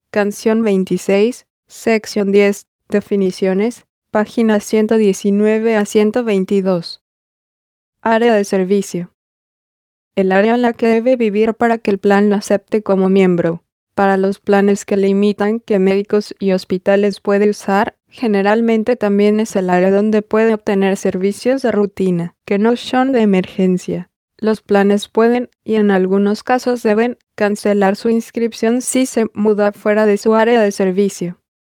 Canción 26, sección 10, definiciones, páginas 119 a 122. Área de servicio. El área en la que debe vivir para que el plan lo acepte como miembro. Para los planes que limitan que médicos y hospitales pueden usar, generalmente también es el área donde puede obtener servicios de rutina, que no son de emergencia. Los planes pueden, y en algunos casos deben, cancelar su inscripción si se muda fuera de su área de servicio.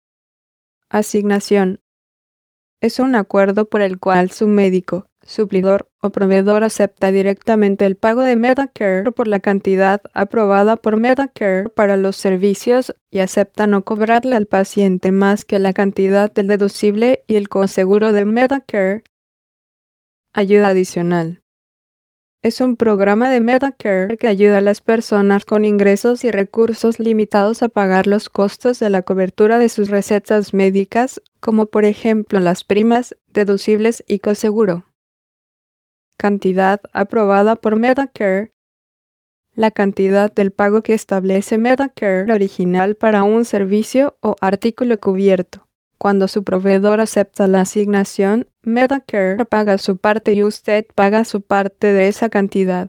Asignación. Es un acuerdo por el cual su médico, suplidor o proveedor acepta directamente el pago de Medicare por la cantidad aprobada por Medicare para los servicios y acepta no cobrarle al paciente más que la cantidad del deducible y el coaseguro de Medicare. Ayuda adicional. Es un programa de Medicare que ayuda a las personas con ingresos y recursos limitados a pagar los costos de la cobertura de sus recetas médicas, como por ejemplo las primas, deducibles y coaseguro. Cantidad aprobada por Medicare. La cantidad del pago que establece Medicare original para un servicio o artículo cubierto. Cuando su proveedor acepta la asignación, Medicare paga su parte y usted paga su parte de esa cantidad.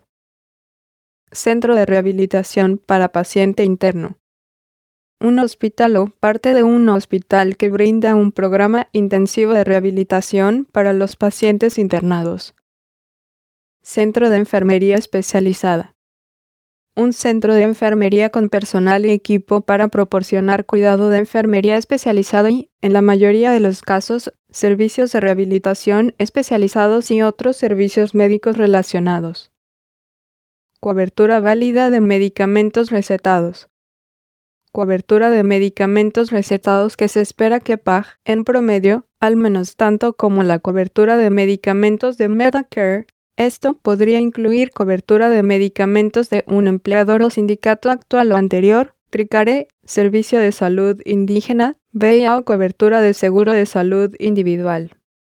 Centro de rehabilitación para paciente interno. Un hospital o parte de un hospital que brinda un programa intensivo de rehabilitación para los pacientes internados. Centro de enfermería especializada. Un centro de enfermería con personal y equipo para proporcionar cuidado de enfermería especializada y, en la mayoría de los casos, servicios de rehabilitación especializados y otros servicios médicos relacionados. Cobertura válida de medicamentos recetados. Cobertura de medicamentos recetados que se espera que pague, en promedio, al menos tanto como la cobertura de medicamentos de Medicare. Esto podría incluir cobertura de medicamentos de un empleador o sindicato actual o anterior, TRICARE, Servicio de Salud Indígena, VIA o cobertura de seguro de salud individual.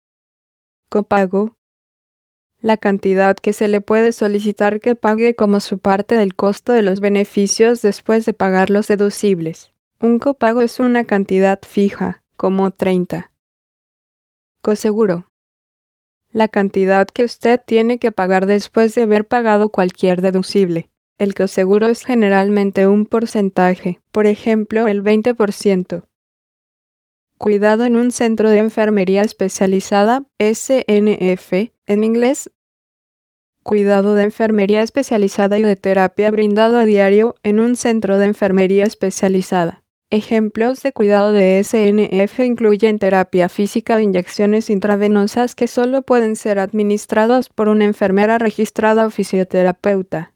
Copago. La cantidad que se le puede solicitar que pague como su parte del costo de los beneficios después de pagar los deducibles. Un copago es una cantidad fija, como 30. Coaseguro. La cantidad que usted tiene que pagar después de haber pagado cualquier deducible. El coaseguro es generalmente un porcentaje, por ejemplo el 20%. Cuidado en un centro de enfermería especializada, SNF, en inglés. Cuidado de enfermería especializada y de terapia brindado a diario en un centro de enfermería especializada. Ejemplos de cuidado de SNF incluyen terapia física o inyecciones intravenosas que solo pueden ser administrados por una enfermera registrada o fisioterapeuta.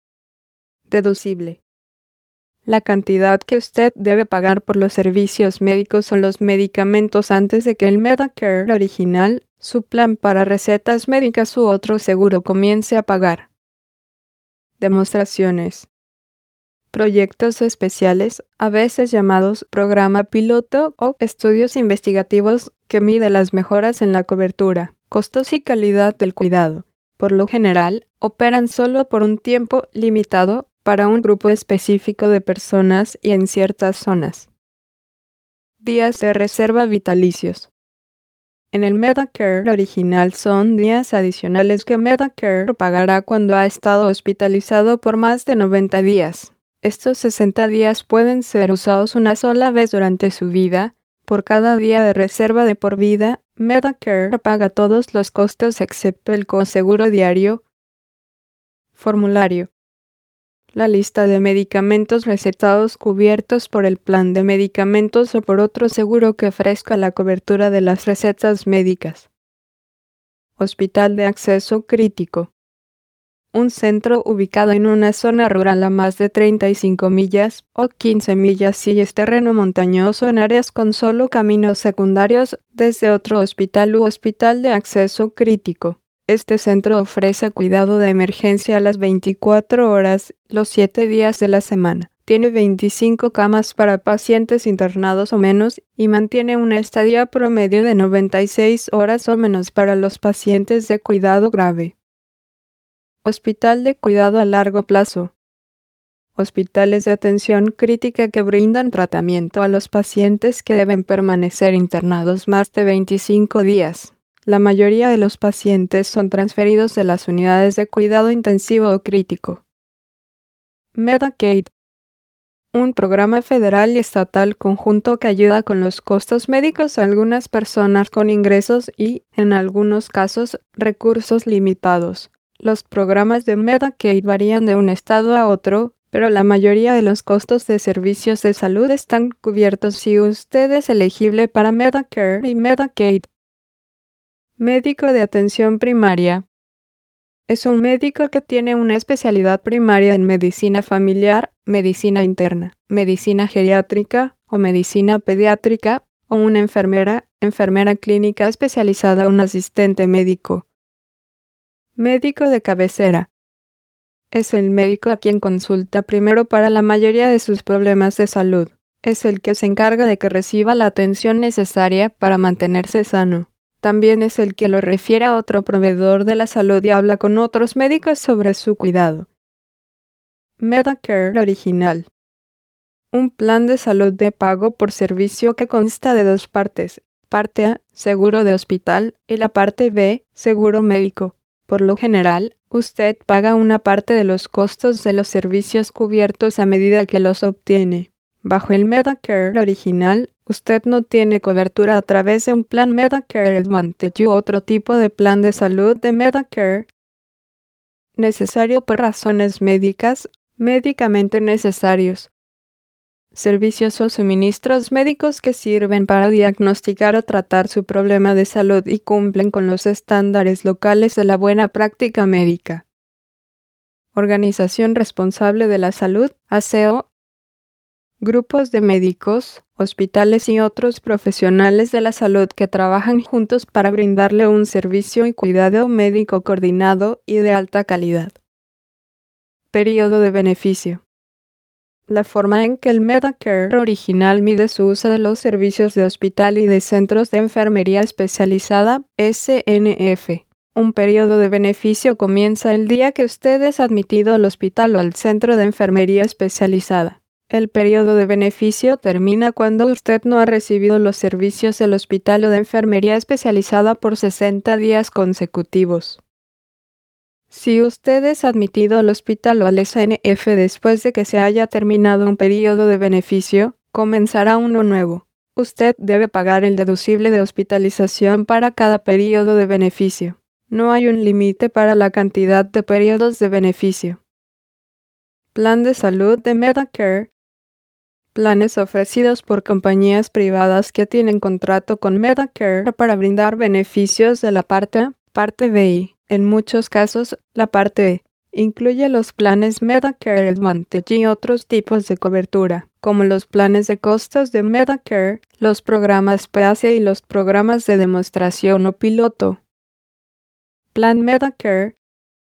Deducible. La cantidad que usted debe pagar por los servicios médicos o los medicamentos antes de que el Medicare original, su plan para recetas médicas u otro seguro comience a pagar. Demostraciones. Proyectos especiales, a veces llamados programa piloto o estudios investigativos que miden las mejoras en la cobertura, costos y calidad del cuidado. Por lo general, operan solo por un tiempo limitado para un grupo específico de personas y en ciertas zonas. Días de reserva vitalicios. En el Medicare original son días adicionales que Medicare pagará cuando ha estado hospitalizado por más de 90 días. Estos 60 días pueden ser usados una sola vez durante su vida. Por cada día de reserva de por vida, Medicare paga todos los costos excepto el coaseguro diario. Formulario. La lista de medicamentos recetados cubiertos por el plan de medicamentos o por otro seguro que ofrezca la cobertura de las recetas médicas. Hospital de acceso crítico. Un centro ubicado en una zona rural a más de 35 millas o 15 millas si es terreno montañoso en áreas con solo caminos secundarios desde otro hospital u hospital de acceso crítico. Este centro ofrece cuidado de emergencia a las 24 horas, los 7 días de la semana. Tiene 25 camas para pacientes internados o menos y mantiene una estadía promedio de 96 horas o menos para los pacientes de cuidado grave. Hospital de cuidado a largo plazo. hospitales de atención crítica que brindan tratamiento a los pacientes que deben permanecer internados más de 25 días. La mayoría de los pacientes son transferidos de las unidades de cuidado intensivo o crítico. Medicaid. Un programa federal y estatal conjunto que ayuda con los costos médicos a algunas personas con ingresos y, en algunos casos, recursos limitados. Los programas de Medicaid varían de un estado a otro, pero la mayoría de los costos de servicios de salud están cubiertos si usted es elegible para Medicare y Medicaid. Médico de atención primaria. Es un médico que tiene una especialidad primaria en medicina familiar, medicina interna, medicina geriátrica o medicina pediátrica, o una enfermera clínica especializada o un asistente médico. Médico de cabecera. Es el médico a quien consulta primero para la mayoría de sus problemas de salud. Es el que se encarga de que reciba la atención necesaria para mantenerse sano. También es el que lo refiere a otro proveedor de la salud y habla con otros médicos sobre su cuidado. Medicare original. Un plan de salud de pago por servicio que consta de dos partes. Parte A, seguro de hospital, y la parte B, seguro médico. Por lo general, usted paga una parte de los costos de los servicios cubiertos a medida que los obtiene. Bajo el Medicare original, usted no tiene cobertura a través de un plan Medicare Advantage u otro tipo de plan de salud de Medicare. Necesario por razones médicas, médicamente necesarios. Servicios o suministros médicos que sirven para diagnosticar o tratar su problema de salud y cumplen con los estándares locales de la buena práctica médica. Organización responsable de la salud, ASEO. Grupos de médicos, hospitales y otros profesionales de la salud que trabajan juntos para brindarle un servicio y cuidado médico coordinado y de alta calidad. Período de beneficio. La forma en que el Medicare original mide su uso de los servicios de hospital y de centros de enfermería especializada, SNF. Un periodo de beneficio comienza el día que usted es admitido al hospital o al centro de enfermería especializada. El periodo de beneficio termina cuando usted no ha recibido los servicios del hospital o de enfermería especializada por 60 días consecutivos. Si usted es admitido al hospital o al SNF después de que se haya terminado un periodo de beneficio, comenzará uno nuevo. Usted debe pagar el deducible de hospitalización para cada periodo de beneficio. No hay un límite para la cantidad de periodos de beneficio. Plan de salud de Medicare. Planes ofrecidos por compañías privadas que tienen contrato con Medicare para brindar beneficios de la parte A, parte B y, en muchos casos, la parte E. Incluye los planes Medicare Advantage y otros tipos de cobertura, como los planes de costos de Medicare, los programas PACE y los programas de demostración o piloto. Plan Medicare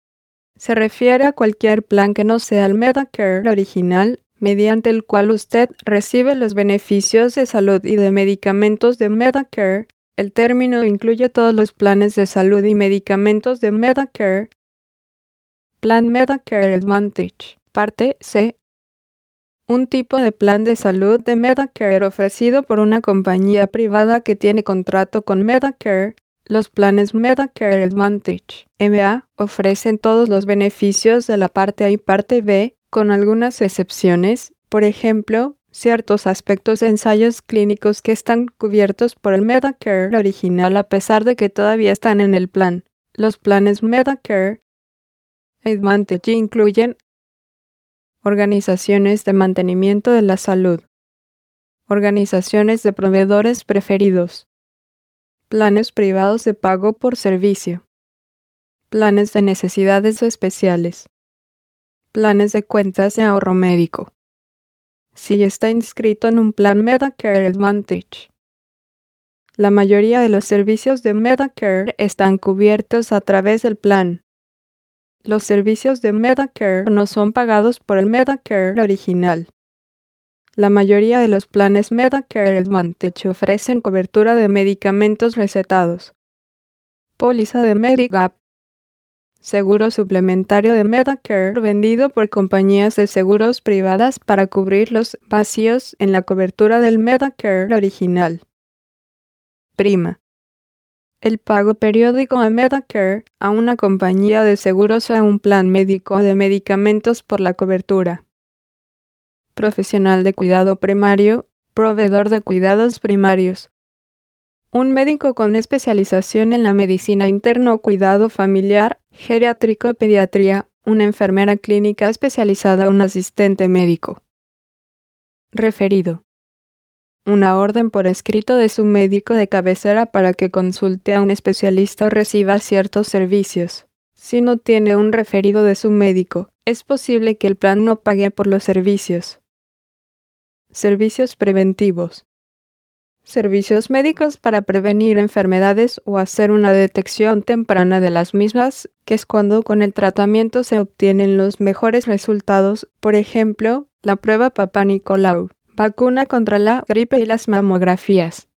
se refiere a cualquier plan que no sea el Medicare original, mediante el cual usted recibe los beneficios de salud y de medicamentos de Medicare. El término incluye todos los planes de salud y medicamentos de Medicare. Plan Medicare Advantage, parte C. Un tipo de plan de salud de Medicare ofrecido por una compañía privada que tiene contrato con Medicare. Los planes Medicare Advantage, MA, ofrecen todos los beneficios de la parte A y parte B, con algunas excepciones, por ejemplo, ciertos aspectos de ensayos clínicos que están cubiertos por el Medicare original a pesar de que todavía están en el plan. Los planes Medicare Advantage incluyen organizaciones de mantenimiento de la salud, organizaciones de proveedores preferidos, planes privados de pago por servicio, planes de necesidades especiales, planes de cuentas de ahorro médico. Si está inscrito en un plan Medicare Advantage, la mayoría de los servicios de Medicare están cubiertos a través del plan. Los servicios de Medicare no son pagados por el Medicare original. La mayoría de los planes Medicare Advantage ofrecen cobertura de medicamentos recetados. Póliza de Medigap. seguro suplementario de Medicare vendido por compañías de seguros privadas para cubrir los vacíos en la cobertura del Medicare original. Prima. El pago periódico a Medicare, a una compañía de seguros o a un plan médico de medicamentos por la cobertura. Profesional de cuidado primario, proveedor de cuidados primarios. Un médico con especialización en la medicina interna o cuidado familiar, geriátrico y pediatría, una enfermera clínica especializada, un asistente médico. Referido. Una orden por escrito de su médico de cabecera para que consulte a un especialista o reciba ciertos servicios. Si no tiene un referido de su médico, es posible que el plan no pague por los servicios. Servicios preventivos. Servicios médicos para prevenir enfermedades o hacer una detección temprana de las mismas, que es cuando con el tratamiento se obtienen los mejores resultados, por ejemplo, la prueba Papá Nicolau, vacuna contra la gripe y las mamografías.